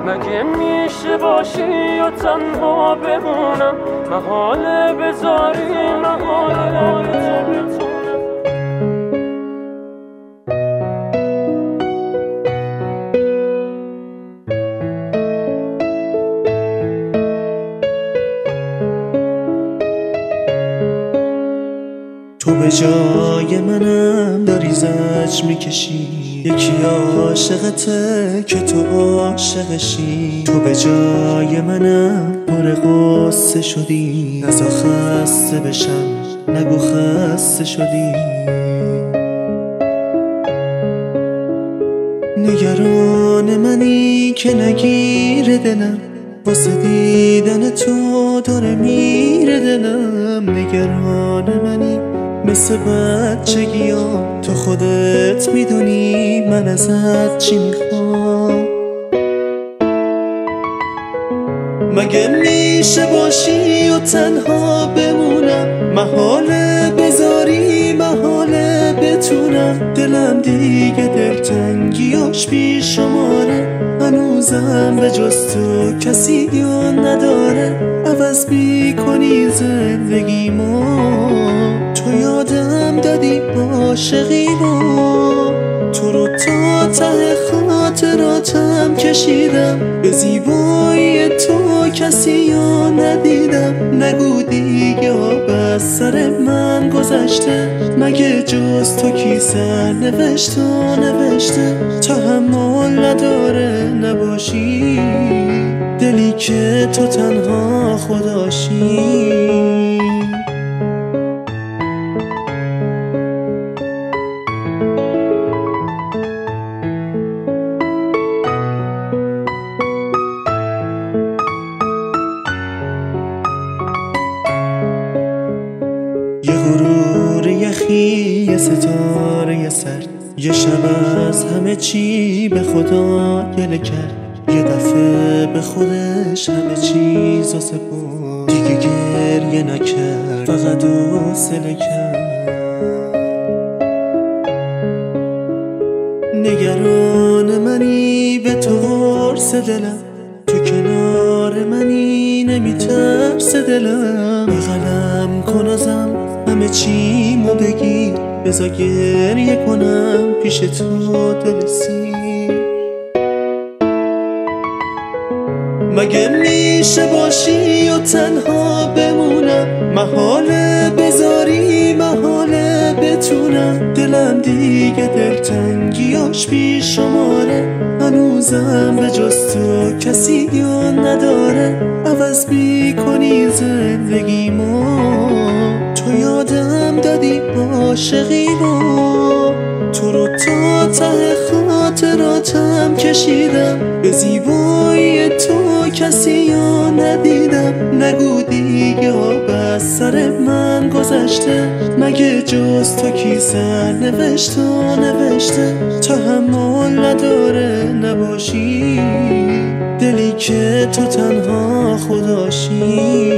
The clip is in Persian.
مگه میشه باشی یا تنها بمونم؟ محاله بذاری محاله بتونم. تو به جای منم داری زجر میکشی، یکی عاشقته که تو عاشقشی. تو به جای منم پر غصه شدی، نزا خسته بشم نگو خسته شدی. نگران منی که نگیره دلم، واسه دیدن تو داره میره دلم. نگران منی مثل بچگیام، تو خودت میدونی من ازت چی میخوام. مگه میشه باشی و تنها بمونم؟ محاله بذاری محاله بتونم. دلم دیگه دلتنگیاش بی شماره، هنوزم به جز تو کسی یا نداره. عوض میکنی زندگیمو، تو یادم دادی عاشقیمو. تو رو تا ته خاطراتم کشیدم، به زیبایی تو کسی یا ندیدم. نگو دیگه آب از سر من گذشته، مگه جز تو کی سر نوشته تحمل نداره نباشی، دلی که تو تنها خداشی. یه غرور یخی، یه ستاره سرد، یه شب از همه چی به خدا گله کرد. یه دفعه به خودش همه چیزو سپرد، دیگه گریه نکرد فقط حوصله کرد. نگران منی به تو قرص دلم، تو کنار منی نمیترس دلم. بغلم کن ازم همه چیمو بگیر، بذار گریه کنم پیش تو دل سیر. مگه میشه باشی و تنها بمونم؟ محاله بذاری محاله بتونم. دلم دیگه دلتنگیاش بی شماره، هنوزم به جز تو کسی یا نداره. عوض میکنی زندگیمو، تو یادم دادی عاشقیمو. تو رو تا ته خاطراتم کشیدم، به زیبایی تو کسی یا ندیدم. نگو دیگه آب از سر من گذشته، مگه جز تو کی سر نوشته تحمل نداره نباشی، دلی که تو تنها خداشی.